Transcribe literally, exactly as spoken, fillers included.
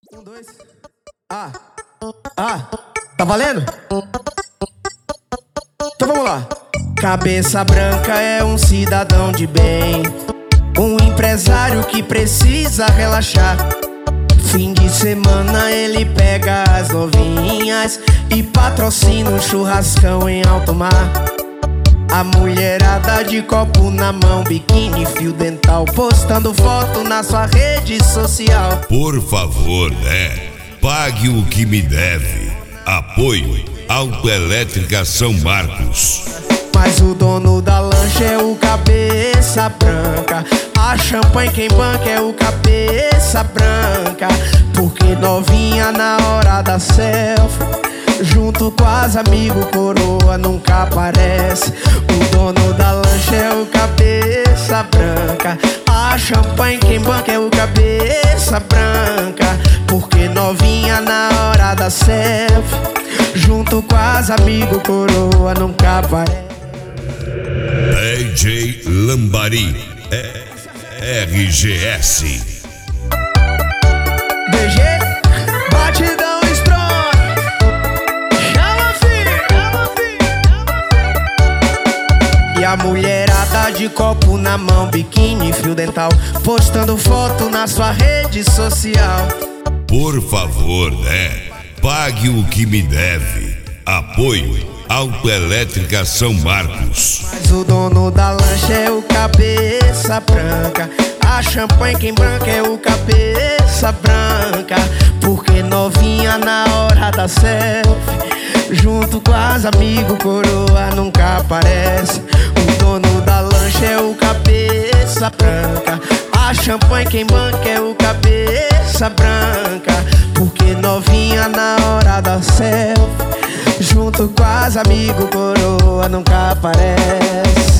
Um, dois. Ah, ah, tá valendo? Então vamos lá. Cabeça branca é um cidadão de bem, um empresário que precisa relaxar. Fim de semana ele pega as novinhas e patrocina um churrascão em alto mar. A mulherada de copo na mão, biquíni, fio dental, postando foto na sua rede social. Por favor, né? Pague o que me deve. Apoio Autoelétrica São Marcos. Mas o dono da lancha é o cabeça branca. A champanhe quem banca é o cabeça branca. Porque novinha na hora da selfie, junto com as amigos, coroa nunca aparece. O dono da lancha é o cabeça branca. A champanhe quem banca é o cabeça branca. Porque novinha na hora da selfie, junto com as amigos, coroa nunca aparece. D J Lambari, R G S. D G, batidão strong. Chama filho, chama filho, chama filho. E a mulherada de copo na mão, biquíni, fio dental, postando foto na sua rede social. Por favor, né? Pague o que me deve. Apoio Autoelétrica São Marcos. Mas o dono da lancha é o cabeça branca. A champanhe quem branca é o cabeça branca. Porque novinha na hora da selfie, junto com as amigos, coroa nunca aparece. O dono da lancha é o cabeça branca. A champanhe quem banca é o cabeça branca. Porque novinha na hora da selfie, junto com as amigos, coroa nunca aparece.